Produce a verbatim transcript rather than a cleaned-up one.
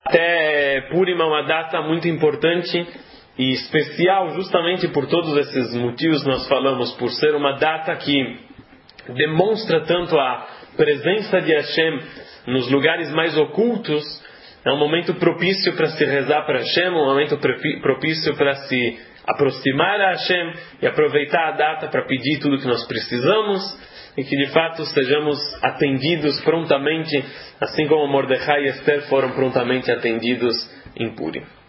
Até Purim é uma data muito importante e especial, justamente por todos esses motivos que nós falamos, por ser uma data que demonstra tanto a presença de Hashem nos lugares mais ocultos. É um momento propício para se rezar para Hashem, um momento propício para se aproximar a Hashem e aproveitar a data para pedir tudo que nós precisamos e que de fato sejamos atendidos prontamente, assim como Mordecai e Esther foram prontamente atendidos em Purim.